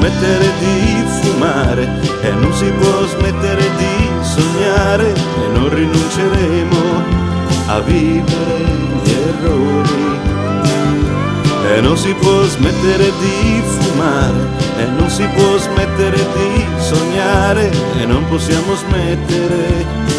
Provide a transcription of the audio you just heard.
smettere di fumare e non si può smettere di sognare e non rinunceremo a vivere gli errori. E non si può smettere di fumare e non si può smettere di sognare e non possiamo smettere